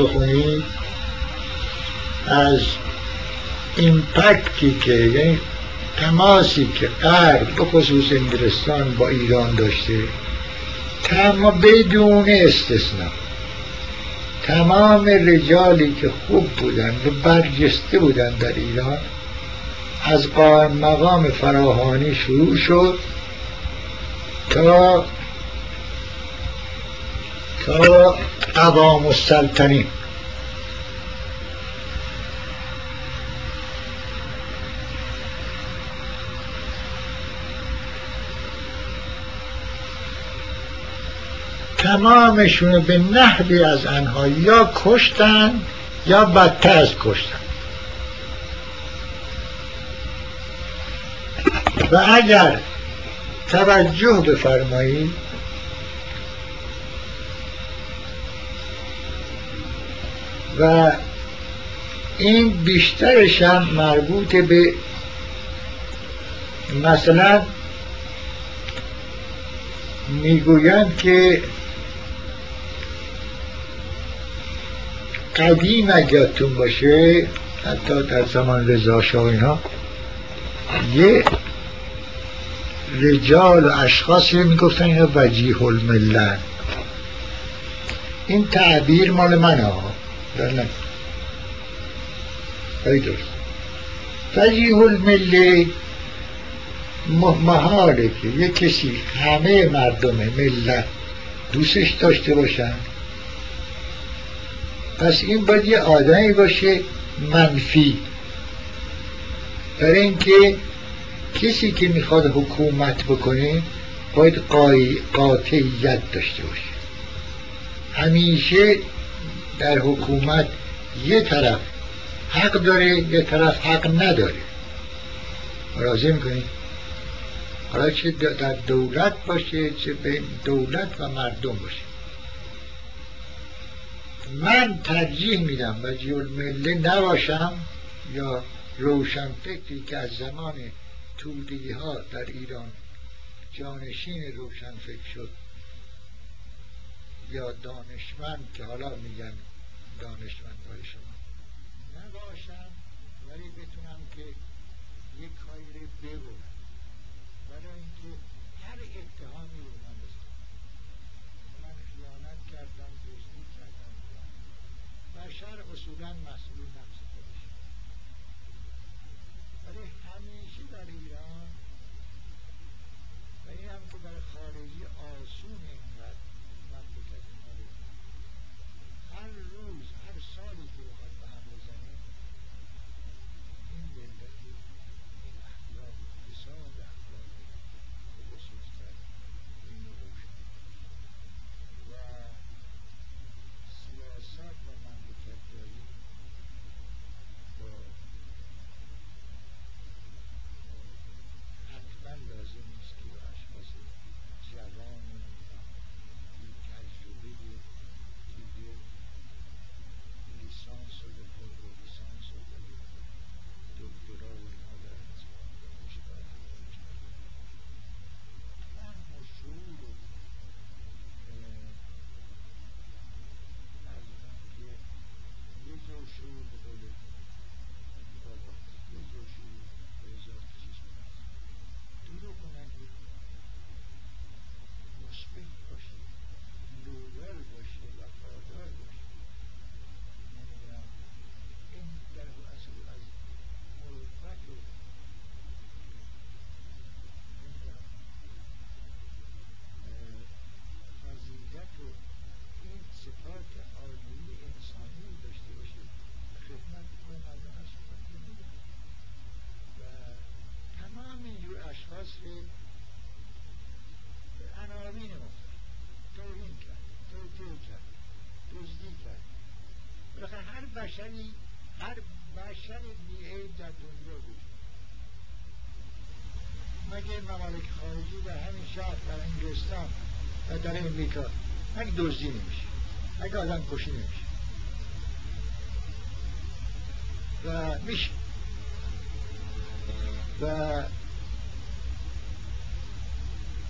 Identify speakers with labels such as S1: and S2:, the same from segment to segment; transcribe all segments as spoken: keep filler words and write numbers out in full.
S1: بخونید از ایمپکتی که، یعنی تماسی که غرب به خصوص انگلستان با ایران داشته، تمام بدون استثناء تمام رجالی که خوب بودن و برجسته بودن در ایران، از قائم مقام فراهانی شروع شد تا تا قوام السلطنه. تمامشون به نحوی از آنها یا کشتن یا بدتر از کشتن. و اگر توجه بفرمایید و این بیشترش هم مربوط به مثلا میگویند که قدیم اگرتون باشه، حتی در زمان رضا شاه اینا، یه رجال و اشخاصی میگفتن اینا وجیه الملت. این تعبیر مال من ها در نه ای درست. وجیه الملت محاله که یه کسی همه مردم ملت دوستش داشته باشن، پس این باید یه آدمی باشه منفی. برای اینکه کسی که میخواد حکومت بکنه باید قاطعیت داشته باشه. همیشه در حکومت یه طرف حق داره، یه طرف حق نداره. راضی میکنید؟ حالا چه در دولت باشه، چه بین دولت و مردم باشه. من ترجیح میدم وجیه الملت نباشم یا روشنفکری که از زمان توده‌ای ها در ایران جانشین روشنفکر شد، یا دانشمند که حالا میگن دانشمند برای شما نباشم، ولی بتونم که یک کاری رو ببرم، برای اینکه هر اتهامی رو من بستم، من خیانت کردم، دزدی کردم، بشر اصولا مسئول نفس خودش. ولی همیشه در ایران و این هم که در خارجی آسون اینقدر مملکت خارجی، هر روز هر سالی که بخواد به هم بزنه، این ملتی این اخلاق فساد اخلاق به خصوصتر این روشن و سیاست و مملکت داری با حتما لازم نیست که اشخاص جوان بی تجربه دیگه لیسانس و فوق لیسانس و دکترا و اینها در انتظار مشترک فهم و شعور و از هم که یه جور شعور به قول بابا، یه جور شعور به ازاد چیز کنند، دروغ نگید، مثبت باشه، لویل باشه، وفادار باشه. نمیدونم این در اصل از مروت و نمیدونم فضیلت و این صفات عالی انسانی داشته باشه، خدمت به مردم از خدمت میده و تمام اینجور اشخاص رو عناوین مختلف توهین کرد، توطئه کرد، دزدی کرد. بالاخره هر بشری، هر بشر بی‌عیب در دنیا بود، مگه ممالک خارجی در همین شهر، در انگلستان و در امریکا مگه دزدی نمیشه، مگه آدم کشی نمیشه و میشه. و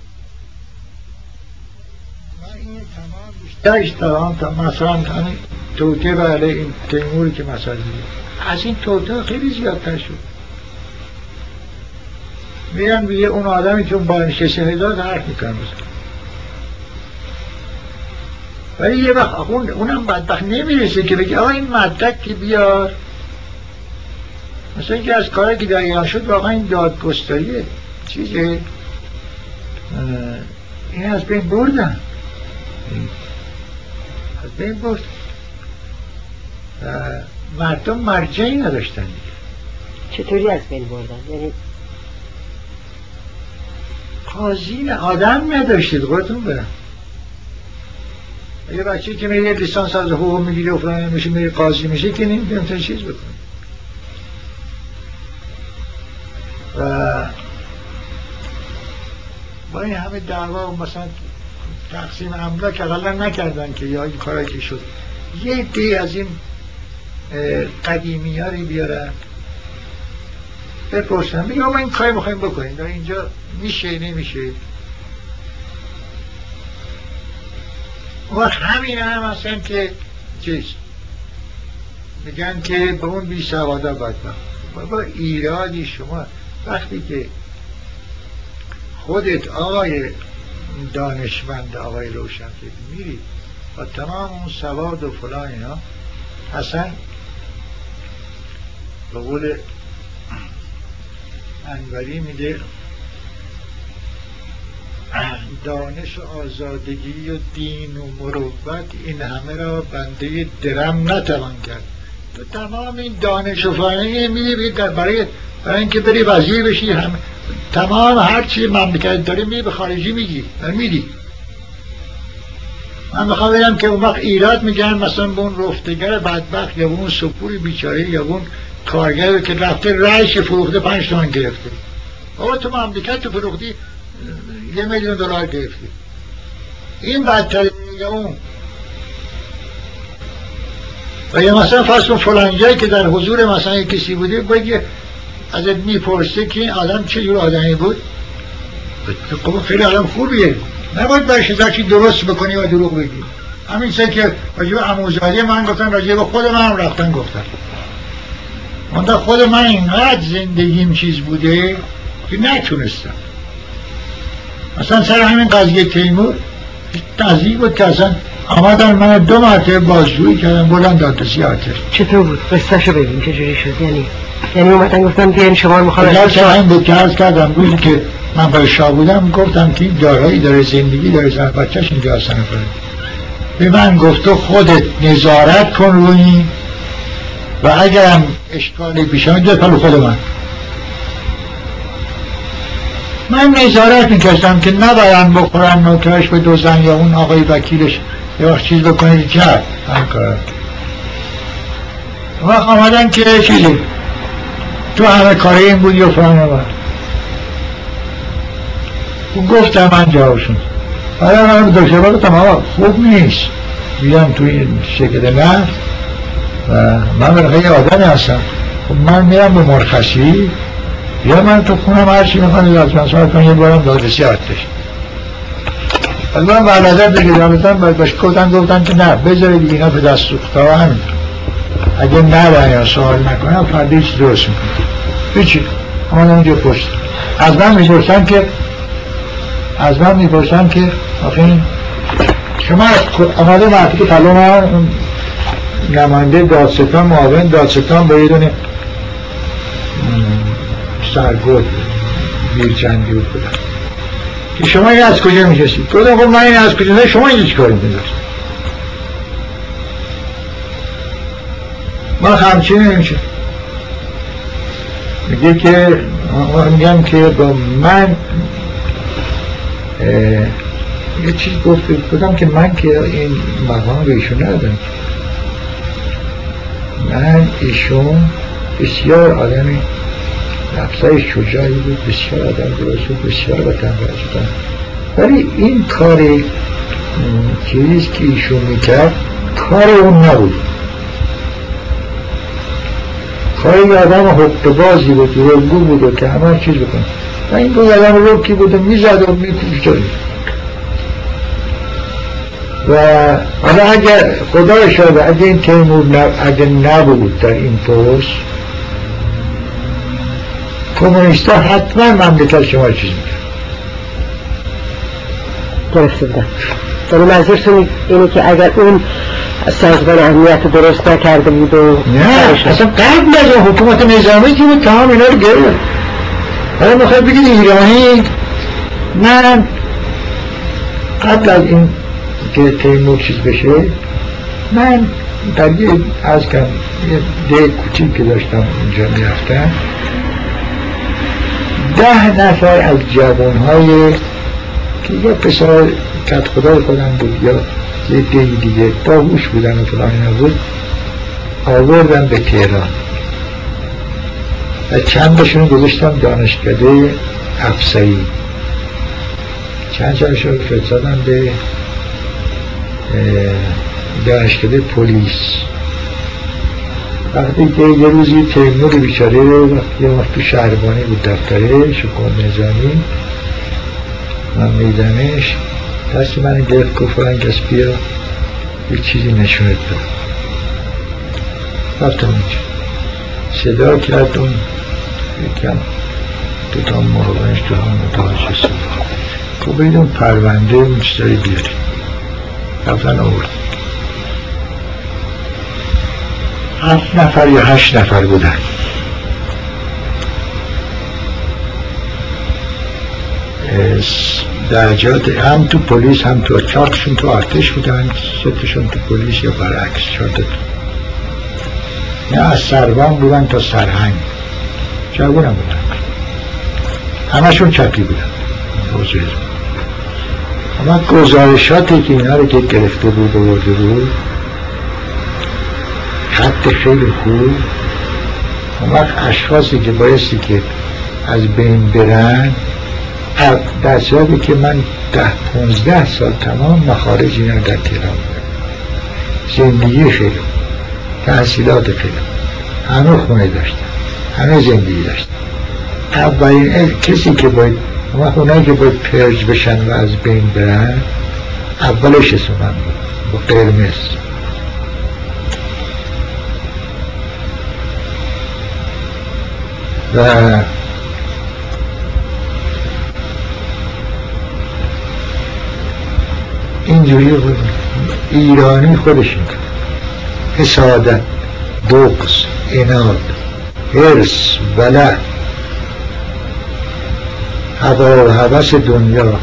S1: من این تمام بیشترش دارم تا مثلا همین توطئه بله این تیموری که مثلا از این توطئه خیلی زیادتر شد. میرن میگه اون آدمی که اون با نشسته هزار حرف میکنم بزن، ولی یه وقت اون اونم بدبخت نمیرسه که بگه آقا این مدرک که بیار. مثلا اینکه از کاری که در ایران شد واقعا این دادگستریه چیزه این از بین بردن، از بین برد، مردم مرجعی نداشتن.
S2: چطوری از بین بردن؟ یعنی
S1: قاضی آدم نداشتید خودتون برم. یه بچه که میره لیسانس از حقوق میگیره و فلان میشه میره قاضی میشه که نمیدونم تا چیز بکنه. و با این همه دعوا و مثلا تقسیم املاک اقلا نکردن که یا این کارایی که شد یه دی از این قدیمی ها رو بیارن بپرسن بگم ما این کاری میخواییم بکنیم اینجا میشه نمیشه. و همین هم هستن که چیز میگن که به اون بی سوادا بدبخت. با ایرادی شما وقتی که خودت آقای دانشمند آقای روشنفکر میری و تمام اون سواد و فلان اینا اصلا به قول انوری میگه دانش و آزادگی و دین و مروت این همه را بنده درم نتوان کرد. تو تمام این دانش و فلانی میری برای برای اینکه بری وزیر بشی هم تمام هر چی مملکت داری میری به خارجی میگی میری. من میخوام بگم که اون وقت ایراد میگن مثلا به اون رفتگر بدبخت یا به اون سپور بیچاره یا به اون کارگر که رفته رایش فروخته پنج تومن گرفته. آقا تو مملکت فروختی یه میلیون دلار گرفتی. این بدتر میگه اون. و یا مثلا فرض کن فلان جایی که در حضور مثلا کسی بوده بگه ازت میپرسه که این آدم چه جور آدمی بود؟ خب خیلی آدم خوبیه، نباید برش ازش درست بکنی و دروغ بگی. همین سه که راجب عموزاده من گفتن راجب خود من رفتن گفتن. منطقه خود من اینقدر زندگیم چیز بوده که نتونستم. مثلا سر همین قضیه تیمور نزدیک بود که اصلا آمدن من دو مرتبه بازجویی کردن بردن دادرسی آتش.
S2: چطور بود؟ قصه‌شو بگیم چجوری شد؟ یعنی یعنی اومدن گفتن بیاین شما رو میخوام
S1: اگر سر همین بود که عرض کردم روزی که من برای شاه بودم گفتم که این دارایی داره زندگی داره زن بچهش اینجا هستن کنه. به من گفت تو خودت نظارت کن روی و اگرم اشکالی پیش آمد ده پلو خود من من نظارت میکشتم که نبرن بخورن نوکرش به دوزن یا اون آقای وکیلش یا چیز بکنید کرد هم کار و آمدن که چیزی تو همه کاری این بود یا فرانه بود و گفتم من جوابشون برای من دکتر گفتم آقا خوب نیست بیان تو این شکل نفت و من برای آدمی هستم خب من میرم به مرخصی یا من تو خونم هرچی میخوانید از من سوال کنم یه بارم دادرسی ارتش از من ولادت بگید دانستم باید باش کودن گفتن که نه بذارید اینا به دست سوخته ها همین اگه نه یا سوال نکنم فرده هیچ درست میکنم هیچی اما اونجا پشت از من میپرسن که از من میپرسن که آخین شما از آماده وقتی که طلا من نماینده دادستان معاون دادستان با یه دونه سرگرد بیرچندی بود بودن که شما این از کجا میشستید؟ گفتم خب من این از کجا نه شما این چی کاری میداشت؟ من خمچه نمیشه میگه که میگم که با من یه چیز گفت بودم که من که این مقام به ایشون ندادم من ایشون بسیار آدمی نفسای شجاعی بود بسیار آدم درست بود بسیار وطن پرست بود ولی این کار چیزی که ایشون میکرد کار اون نبود کار یه آدم حقبازی بود رلگو بود که همه چیز بکنه و این بود آدم رلکی بود و میزد و میکشتاری و و حالا اگر خدا شده اگر این تیمور نب... اگر نبود در این پست، کمونیستا حتما مملکت شما چیز میکرد.
S2: درسته بودن. یعنی منظورتون اینه که اگر اون سازمان امنیت درست نکرده بود و
S1: نه اصلا قبل از اون حکومت نظامی که بود تمام اینا رو گرفت. حالا میخواد بگید ایرانی، من قبل از این که تیمور چیز بشه، من در یه از کم یه ده کوچیک که داشتم اونجا میرفتم، ده نفر از جوانهای که یا پسر کت خدای خودم بود یا یه دیگه دیگه باهوش بودن و فلان اینا بود، آوردم به تهران و چندشون گذاشتم دانشکده افسری، چند چندشون فرستادم به دانشکده پلیس. وقتی که یه روزی تیمور بیچاره وقتی یه وقت تو شهربانی بود دفتره شکوه نظامی، من میدمش دست من گرفت گفت فرنگس بیا یه چیزی نشونت دارم. رفتم اینجا صدا کرد اون یکم دو تا مراقبانش تو هم متوجه شد، خب برید اون پرونده اون چیزایی بیاری. رفتن آورد، هفت نفر یا هشت نفر بودن. درجات هم تو پلیس هم تو چارتشون تو ارتش بودن، ستشون تو پلیس یا برعکس چارتشون نه از سروان بودن تا سرهنگ جوان هم بودن، همشون چپی بودن. اما گزارشاتی که اینا رو که گرفته بود و برده بود خط خیلی خوب، اون وقت اشخاصی که بایستی که از بین برن، در صورتی که من ده پونزده سال تمام مخارج اینا در تهران بودم، زندگی خیلی، تحصیلات خیلی، همه خونه داشتم، همه زندگی داشتم. اولین کسی که باید اما اونایی که باید پرج بشن و از بین برن اولش اسم من بود با قرمز. و اینجوری بود ایرانی خودش میکنه، حسادت، بغض، عناد، حرص، ولع، هوا و هوس دنیا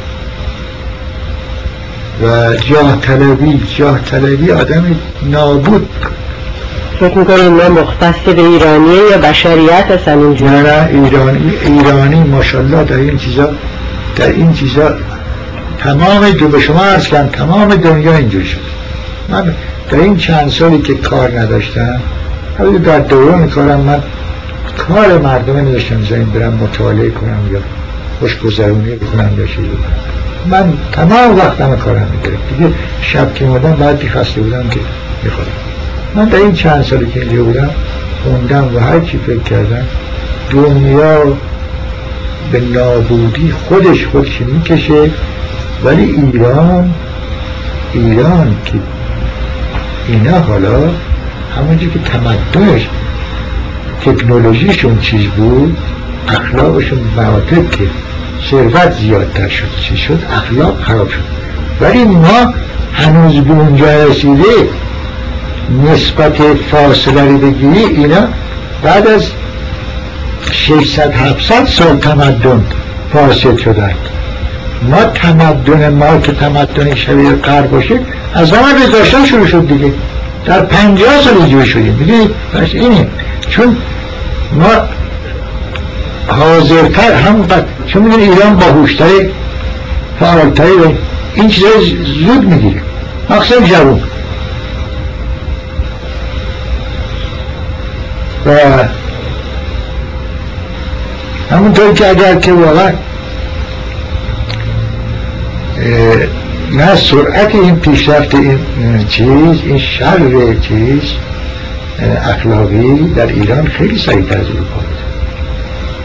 S1: و جاه طلبی. جاه طلبی آدم نابود.
S2: فکر میکنم اینا مختص به ایرانیه یا بشریت هستن اینجوری؟
S1: نه نه ایرانی ایرانی ماشاءالله در این چیزا در این چیزا تمام دو به شما عرض کنم تمام دنیا اینجوری شد. من در این چند سالی که کار نداشتم، حالا در دوران کارم من کار مردم نداشتم زمین برم مطالعه کنم یا خوشگذرونی بکنم یا چیزی بکنم. من تمام وقتم کارم میگرفت دیگه. شب که بودم بعدی خسته بودم که میخورم. من در این چند سالی که اینجا بودم خوندم و هر چی فکر کردم دنیا به نابودی خودش خودش میکشه، ولی ایران ایران که اینا حالا همونجا که تمدنش تکنولوژیشون چیز بود، اخلاقشون مراتب که ثروت زیادتر شد چیز شد، اخلاق خراب شد. ولی ما هنوز به اونجا رسیده نسبت فاصله رو بگیری، اینا بعد از ششصد هفتصد سال تمدن فاسد شدند. ما تمدن ما که تمدن شبیه غرب باشه از زمان رضاشاه شروع شد دیگه، در پنجاه سال اینجوری شدیم دیگه. بس اینه چون ما حاضرتر همونقدر، چون میدونی ایران باهوشتره فعالتره، این چیزا زود میگیره مخصوصا جوان. و همونطور که اگر که واقعا نه سرعت این پیشرفت این چیز این شر چیز اخلاقی در ایران خیلی سریعتر از اروپا بود.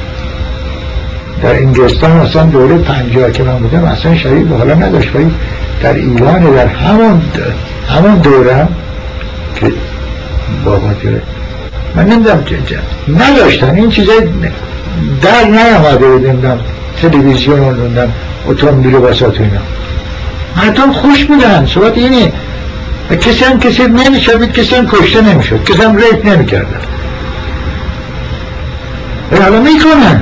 S1: در انگلستان اصلا دوره پنجاه که من بودم اصلا شریف حالا نداشت، ولی
S3: در ایران در همون همون دورم که بابا که من نمیدونم نداشتن این چیزای در نیامده بود، نمیدونم تلویزیون رو نمیدونم اتومبیل و بساط و اینا مردم خوش بودن. صحبت اینه کسی هم کسی نمیشد، کسی هم کشته نمیشد، کسی هم ریپ نمیکردن. حالا میکنن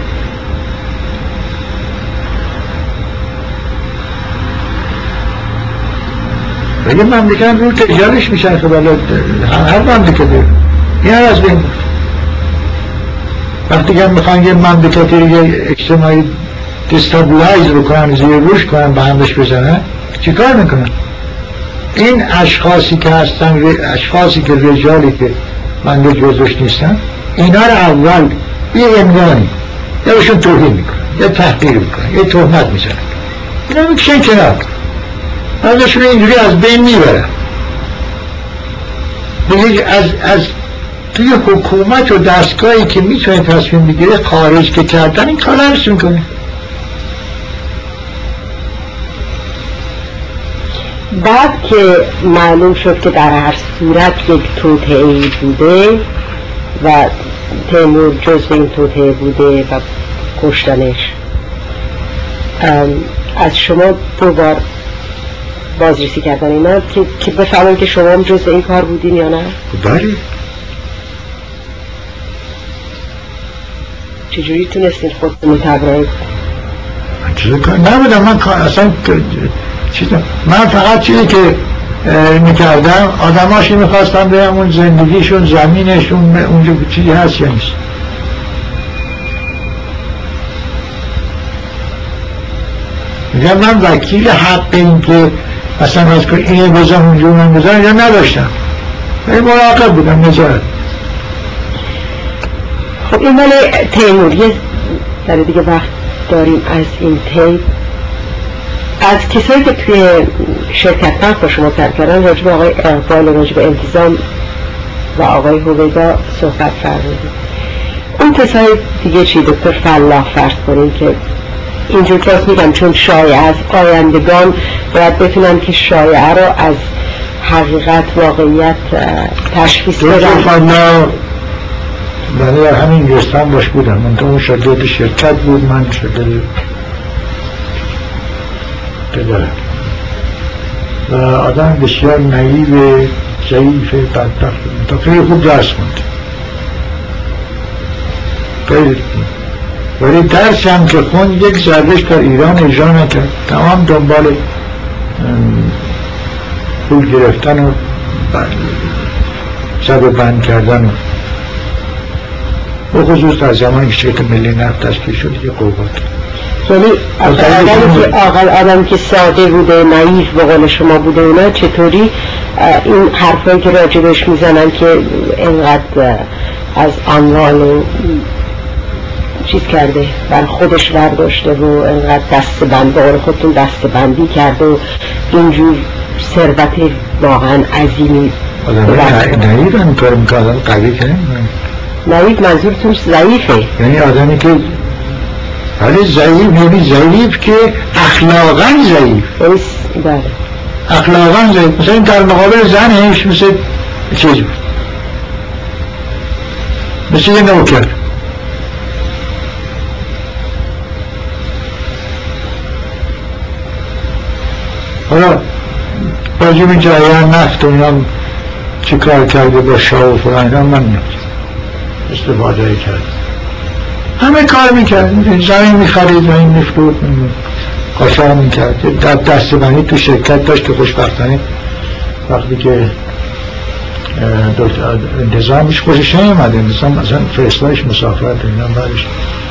S3: و یه مملکت رو تجارش میشن که بالا هر مملکت داره این هر از بین بود. وقتی که میخوان یه مملکتی رو یه اجتماعی دستابلایز بکنن، زیر روش کنن، به همش بزنن، چی کار میکنن؟ این اشخاصی که هستن، اشخاصی که رجالی که من جزوش نیستن، اینا رو اول یه امنانی یا بهشون توهین میکنن یا تحقیر میکنن یا تهمت میزنن، اینا میکشن کنار، ازشون اینجوری از بین میبرن. دیگه از از توی حکومت و دستگاهی که میتونه تصمیم بگیره خارج که کردن این کار هرش میکنه.
S2: بعد که معلوم شد که در هر صورت یک توطئه‌ای بوده و تیمور جزو این توطئه بوده و کشتنش، از شما دو بار بازرسی کردن اینا که, که بفهمن که شما هم جزو این کار بودین یا نه؟
S3: بله.
S2: چجوری تونستین خودتون تبرئه کنید؟
S3: من چیزی کار نبودم، من اصلا چیزی من فقط چیزی که میکردم آدماشی میخواستم بهم اون زندگیشون، زمینشون، اونجا چیزی هست یا نیست. میگم من وکیل حق این که اصلا از که اینه بزن اونجا من بزن یا نداشتم، من مراقب بودم نظارت.
S2: خب این ولی تیمور یه در دیگه وقت داریم از این تیپ از کسایی که توی شرکت بانک با شما کار کردن راجب آقای اقبال، راجب انتظام و آقای هویدا صحبت فرمودید. اون کسای دیگه چی دکتر فلاح فرض کنیم که اینجور کلاس میگم چون شایعه از آیندگان باید بتونن که شایعه رو از حقیقت واقعیت تشخیص بدن.
S3: دکتر فلاح برای همین گستان باش بودم، من تو اون شاگرد شرکت بود، من شاگرد پدرم و آدم بسیار نایو، ضعیف، بدبخت تا خیلی خوب درس خوند، خیلی ولی درس هم که خوند یک ذرهش در ایران اجرا نکرد، تمام دنبال پول گرفتن و زد بند کردن و خصوص در زمانی که شرکت ملی نفت تشکیل شد یه قوت.
S2: یعنی آدمی که آقل آدم که ساده بوده، نایف به قول شما بوده، اونا چطوری این حرفایی که راجبش میزنن که اینقدر از اموال و چیز کرده بر خودش برداشته و اینقدر دست بند به قول خودتون دست بندی کرده و اینجور ثروت واقعا عظیمی
S3: آدم نایف هم کار میکردن قوی که
S2: نایف منظورتون ضعیفه؟
S3: یعنی آدمی که ولی ضعیف، یعنی ضعیف که اخلاقاً ضعیف،
S2: بله
S3: اخلاقاً ضعیف. مثلا در مقابل زنش مثل چیز بود، مثل یه نوکر. حالا راجب این جریان نفت و اینا چی کار کرده با شاه و فلان اینا من نمیدونم، استفاده کرد، همه کار میکرد، زمین میخرید، زمین میفروخت، قاچاق میکرد، در دست بندی تو شرکت داشت که خوشبختانه وقتی که دکتر انتظامش خوشش نیامد، انتظام مثلا فرستادش مسافرت اینا، بعدش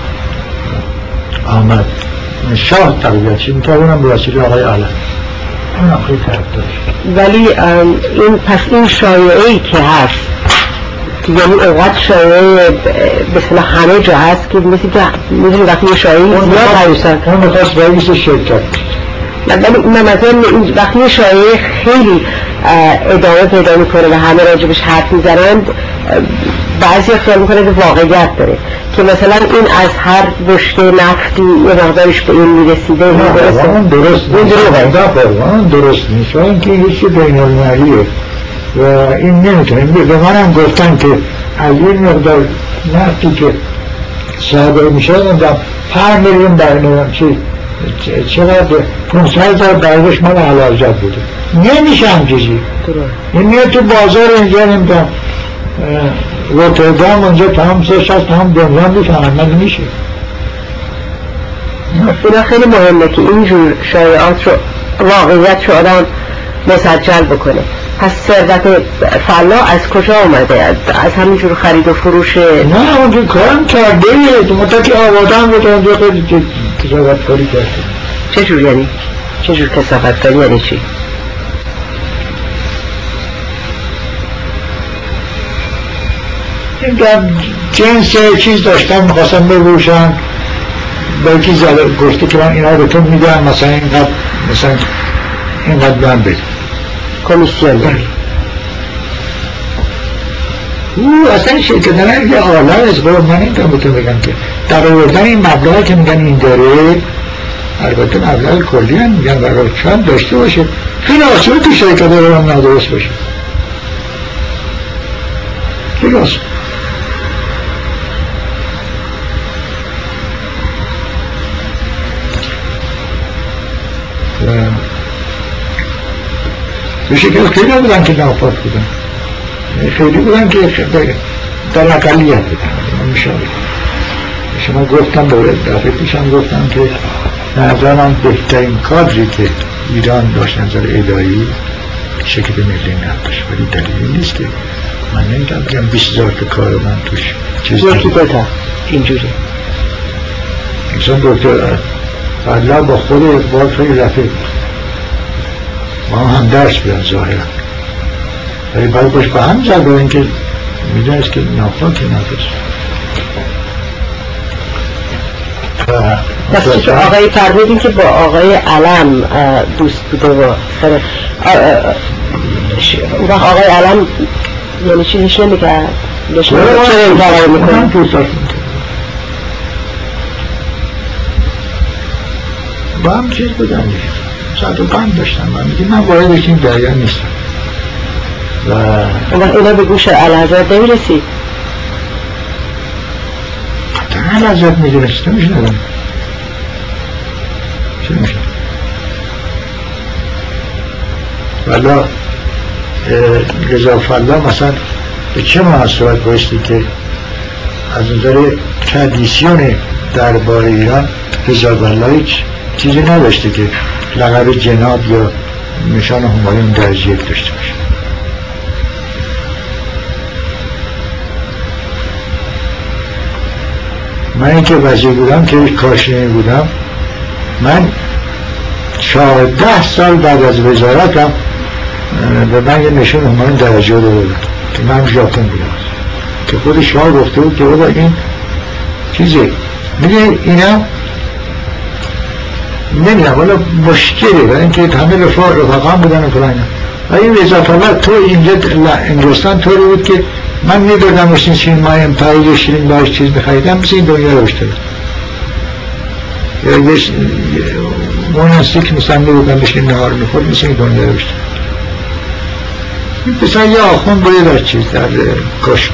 S3: آمد شاه تقویت چی میکرد، اونم برسیل آقای علم اون خیلی طرف داشت.
S2: ولی این پس این شایعه‌ای که هست که یعنی اوقات شایعه بسیار همه جا هست که مثل که میدونی وقتی یه شایعه زیاد هایستن
S3: اون میخواست رئیس شرکت،
S2: ولی مثلا وقتی یه شایعه خیلی ادامه پیدا میکنه و همه راجبش حرف میزنند بعضی خیال میکنه که واقعیت داره که مثلا این از هر بشکه نفتی یه مقدارش به این میرسیده.
S3: نه اون درست نیست، اون درست نیست و اینکه هیچی بین المللیه و این نمیتونه. به منم گفتن که از این مقدار نفتی که صادر میشه اونجا پنج میلیون برنامه چی چقدر پونصد هزار برگش مال حلالجات بوده. نمیشه هم چیزی این میاد تو بازار اینجا نمیدونم روتردام اونجا تمام سش هست تمام دنیا میفهمن من میشه.
S2: اینا خیلی مهمه که اینجور شایعات رو واقعیت رو آدم مسجل بکنه. پس ثروت فلا از کجا اومده؟ از همینجور خرید و فروش؟
S3: نه اونجور کارم کرده تو مدتی آبادان بود اونجا خیلی کسافت کاری کرده.
S2: چه جور یعنی؟ چه جور کسافت کاری یعنی چی؟
S3: این جنس چیز داشتن میخواستم بروشن بلکی زده گفته که من اینا رو تو میدم مثلا اینقدر مثلا اینقدر من بده
S2: کمیسیون داری.
S3: او اصلا شرکت دارن یه آلان از قرار من این کام بتون بگم که در آوردن این مبلغ که میگن این داره البته مبلغ کلی هم میگن برای چند داشته باشه خیلی آسونه تو شرکت داره هم نادرست باشه خیلی آسونه. به شکل خیلی بودن که ناپاک بودن خیلی بودن که در اقلیت بودن میشاید شما گفتم باید دفعه پیشم گفتم که نظرم بهترین کادری که ایران داشت نظر اداری شرکت ملی نفت داشت ولی دلیلی نیست که من نمیدونم بگم بیست هزار تا کار من توش چیز
S2: یکی دوتا اینجوری
S3: مثلا دکتر فضلا با خود اقبال خیلی رفیق ما هم درس بیان ظاهرا ولی باید باش با هم زد با اینکه میدونست که ناپاکی نداشت.
S2: بس که آقای فرمودین که با آقای علم دوست بوده و اون وقت آقای علم یعنی چیزش نمیگرد چرا این کار رو میکنم
S3: با هم چیز بودم ساعت و پنج داشتم من میگه من باید بشیم دریا نیستم و
S2: اینا به گوش الحضرت نمیرسید؟
S3: قطعا الحضرت میدونست نمیشه ندارم چه میشه والا رضا فلا مثلا به چه مناسبت بایستی که از نظر تردیسیون دربار ایران رضا فلا هیچ چیزی نداشته که لقب جناب یا نشان همایون درجه یک داشته باشه. من اینکه وزیر بودم که کاشانی بودم من چهارده سال بعد از وزارتم به من یه نشان همایون درجه رو بودم که من ژاپن بودم که خود شاه گفته بود که بابا این چیزه میگه اینا نمیدونم والا مشکله و اینکه همه رفاق رفاقان بودن و فلان و این رضا فلا تو اینجا انگلستان طوری بود که من میدادم باشین شیرین ماه امپایی یا شیرین باش چیز بخریدم مثل این دنیا رو بشته بود یا یه مونستی که مثلا میبودم بشین نهار میخورد مثل این دنیا رو بشته بود مثلا یه آخون باید در چیز در کاش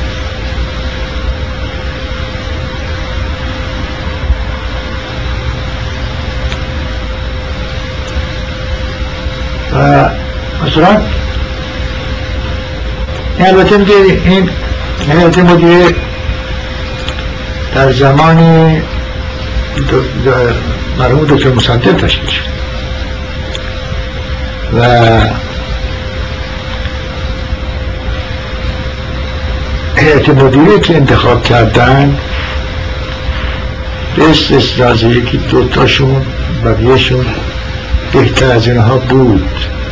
S3: و مثلا البته میگه این البته مدیر در زمان مرحوم دکتر مصدق تشکیل شد و هیئت مدیره که انتخاب کردن به استثنای یکی دوتاشون بقیهشون بهتر از اینها بود.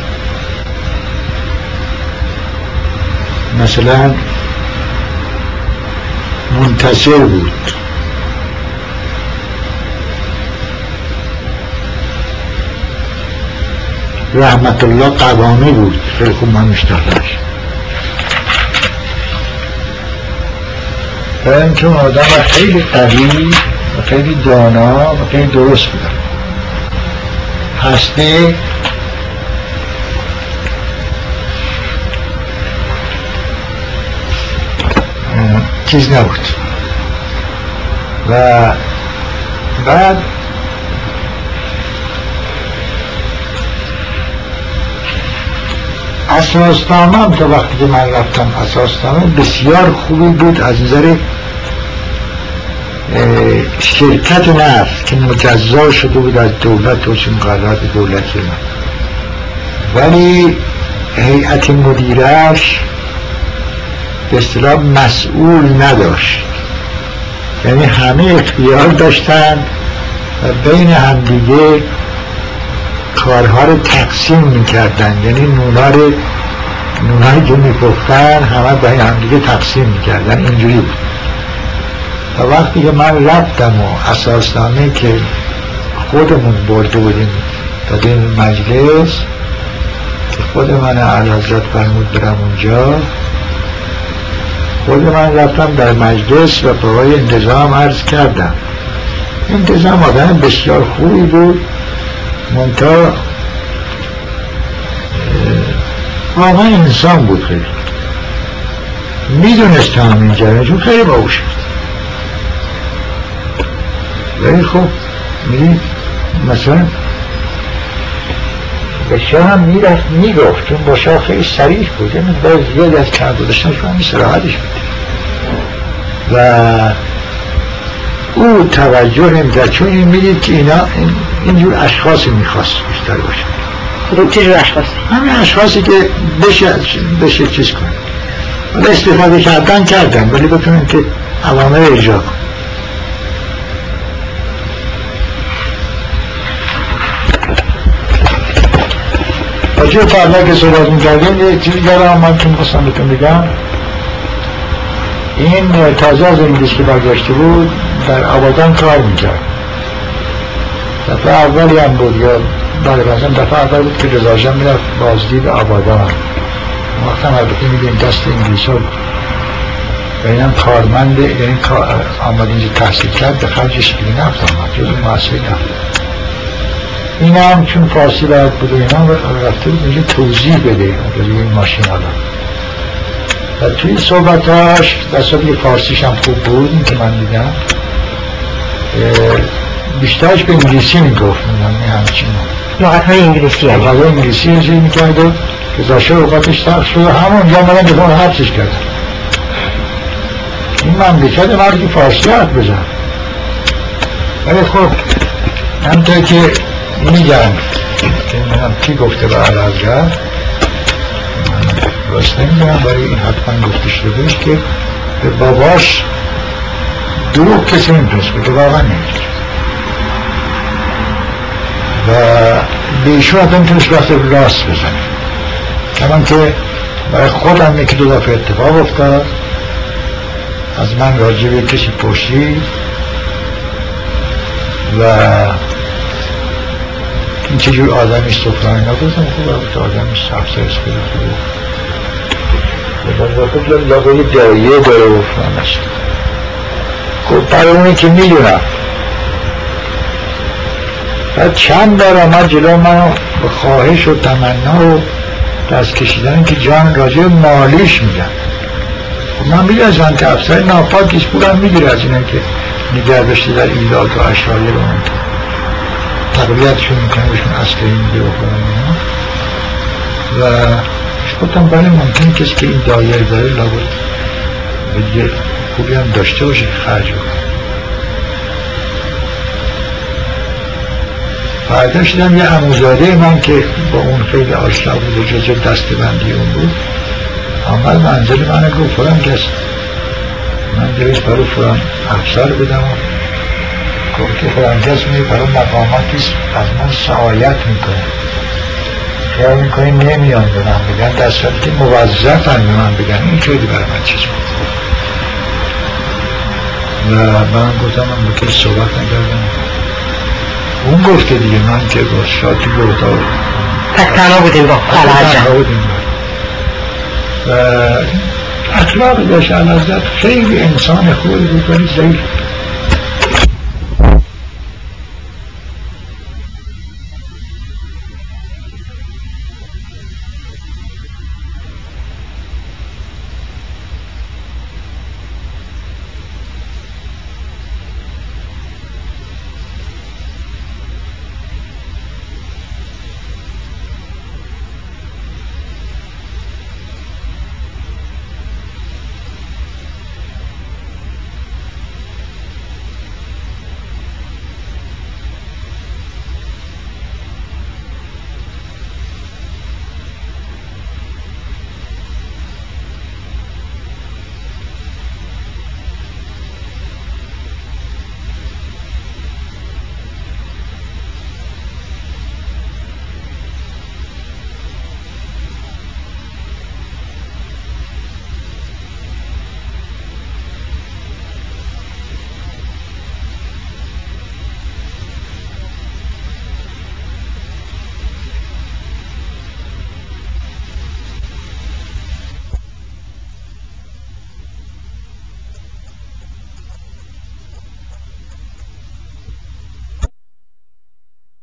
S3: مثلا منتصر بود رحمت الله قوامی بود خیلی خوب من مشتاقش برای اینکه اون آدم خیلی قوی و خیلی دانا و خیلی درست بودن. هسته چیز نبود و بعد اساسنامه هم تا وقتی که من رفتم اساسنامه بسیار خوبی بود از نظر شرکت نفت که مجزا شده بود از دولت و چه مقررات دولتی من، ولی هیئت مدیرش به اصطلاح مسئول نداشت، یعنی همه اختیار داشتن و بین همدیگه کارها رو تقسیم میکردن، یعنی نونا رو نونایی که میپختن همه بین همدیگه تقسیم میکردن. اینجوری بود. و وقتی که من رفتم و اساسنامه که خودمون برده بودیم دادیم مجلس که خود من اعلیحضرت فرمود برم اونجا، خود من رفتم در مجلس و به آقای انتظام عرض کردم. انتظام آدم بسیار خوبی بود، منتها واقعا انسان بود، خیلی میدونست هم این جمعه چون خیلی باوش بود. ولی خب میدونی مثلا به شاه هم میرفت میگفت، چون با شاه خیلی صریح بود، یعنی باز زیاد از کار گذاشتن شما همین صراحتش بود و او توجه نمی‌کرد، چون این میدید که اینا اینجور اشخاصی میخواست بیشتر باشه.
S2: چه جور اشخاصی؟
S3: همین اشخاصی که بشه بشه چیز کنن، ولی استفاده کردن کردن ولی بتونن که اوامر اجرا کنن. راجع به فردا که صحبت می‌کردیم یه چیزی دارم من که می‌خواستم بهتون بگم. این تازه از انگلیس که برگشته بود در آبادان کار می‌کرد. دفعه اولی هم بود یا بله مثلا دفعه اول بود که رضا جان میرفت بازدید آبادان. وقتا هم البته می‌دیم دست انگلیس ها بود و اینم کارمند، یعنی آمد اینجا تحصیل کرد به خرجش بگی نفت آمد جز محصولی نفت. این هم چون فارسی باید بود و اینا رفته بود اینجا توضیح بده راجع به این ماشین آدم و توی صحبتاش دسته که فارسیش هم خوب بود این که من دیدم بیشترش به انگلیسی میگفت. این همچین
S2: لغت های انگلیسی
S3: لغت های انگلیسی انجی میکرد و گذاشته اوقاتش تخت شد و همون جا مدن دفعه حبسش کرد. این مملکت مردی فارسی حرف بزن. ولی خب همطور که میگن که منم کی گفته به اعلیحضرت راست نمیدونم، برای این حتما گفته شدهش که به باباش دروغ کسی نمیتونست بگه، واقعا نمیتونست و به ایشون حتی نمیتونست وقت راست بزنه. کمان که برای خودم یکی دو دفعه اتفاق افتاد، از من راجع به کسی پرسید و این چجور آدمی سفرانی نگذم خوب رابط آدمی سبسرس بده و خب لاغه داییه داره و فرانشت. خب برای اونی که میدونم بعد چند بار آمد جلو منو به خواهش و تمنا و دست کشیدن که جان راجع مالیش میگن. خب من میدونم که افسر ناپاکیش پولم میگیره از اینه که نگر داشته در ایلات و اشعالی رو منطقه تقریبتشون میکنه بهشون اسکری میده و کنم و گفتم بله ممکنه کسی که این دایر داره لابد به یه خوبی هم داشته باشه خرج بکنه. فردا شدم یه عموزاده من که با اون خیلی آشنا بود و جزو دستبندی اون بود آمد منزل من گفت فلان کس من دویست برای فلان افسر بدم گفت که فلان کس میگه برای مقاماتیست از من سعایت میکنه، خیال میکنیم نمیان به من بگن دستاتی که موظفن به من بگن این خیلی برای من چیز بود و من گفتم من با کسی صحبت نکردم. اون گفته دیگه من که با شاتی گفتا
S2: پس تنها بودیم با
S3: تنها بودیم و اخلاق داشت. الحضرت خیلی انسان خوبی بود ولی ضعیف.